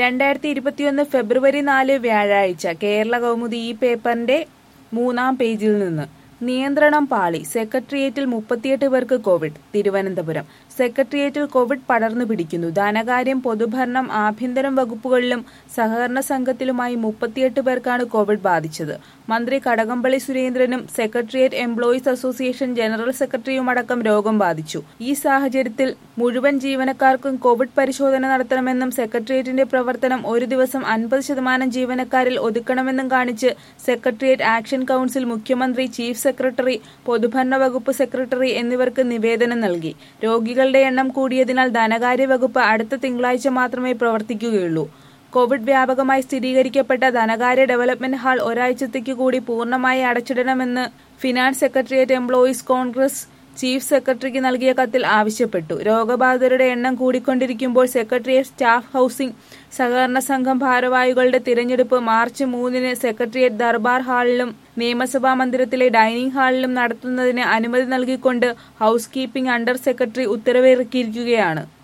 2021 ഫെബ്രുവരി 4 വ്യാഴാഴ്ച കേരള കൗമുദി ഈ പേപ്പറിന്റെ 3-ാം പേജിൽ നിന്ന് നിയന്ത്രണം പാളി സെക്രട്ടേറിയറ്റിൽ 38 പേർക്ക് കോവിഡ് തിരുവനന്തപുരം സെക്രട്ടേറിയറ്റിൽ കോവിഡ് പടർന്നു പിടിക്കുന്നു. ധനകാര്യം, പൊതുഭരണം, ആഭ്യന്തരം വകുപ്പുകളിലും സഹകരണ സംഘത്തിലുമായി 38 പേർക്കാണ് കോവിഡ് ബാധിച്ചത്. മന്ത്രി കടകംപള്ളി സുരേന്ദ്രനും സെക്രട്ടേറിയറ്റ് എംപ്ലോയീസ് അസോസിയേഷൻ ജനറൽ സെക്രട്ടറിയുമടക്കം രോഗം ബാധിച്ചു. ഈ സാഹചര്യത്തിൽ മുഴുവൻ ജീവനക്കാർക്കും കോവിഡ് പരിശോധന നടത്തണമെന്നും സെക്രട്ടേറിയറ്റിന്റെ പ്രവർത്തനം ഒരു ദിവസം 50% ജീവനക്കാരിൽ ഒതുക്കണമെന്നും കാണിച്ച് സെക്രട്ടേറിയറ്റ് ആക്ഷൻ കൌൺസിൽ മുഖ്യമന്ത്രി, ചീഫ് സെക്രട്ടറി, പൊതുഭരണ വകുപ്പ് സെക്രട്ടറി എന്നിവർക്ക് നിവേദനം നൽകി. രോഗികളുടെ എണ്ണം കൂടിയതിനാൽ ധനകാര്യ വകുപ്പ് അടുത്ത തിങ്കളാഴ്ച മാത്രമേ പ്രവർത്തിക്കുകയുള്ളൂ. കോവിഡ് വ്യാപകമായി സ്ഥിരീകരിക്കപ്പെട്ട ധനകാര്യ ഡെവലപ്മെന്റ് ഹാൾ ഒരാഴ്ചത്തേക്ക് കൂടി പൂർണ്ണമായി അടച്ചിടണമെന്ന് finance secretariat employees congress chief സെക്രട്ടറിക്ക് നൽകിയ കത്തിൽ ആവശ്യപ്പെട്ടു. രോഗബാധിതരുടെ എണ്ണം കൂടിക്കൊണ്ടിരിക്കുമ്പോൾ സെക്രട്ടേറിയറ്റ് സ്റ്റാഫ് ഹൌസിംഗ് സഹകരണ സംഘം ഭാരവാഹികളുടെ തിരഞ്ഞെടുപ്പ് മാർച്ച് 3-ന് സെക്രട്ടേറിയറ്റ് ദർബാർ ഹാളിലും നിയമസഭാ മന്ദിരത്തിലെ ഡൈനിംഗ് ഹാളിലും നടത്തുന്നതിന് അനുമതി നൽകിക്കൊണ്ട് ഹൌസ് കീപ്പിംഗ് അണ്ടർ സെക്രട്ടറി ഉത്തരവിറക്കിയിരിക്കുകയാണ്.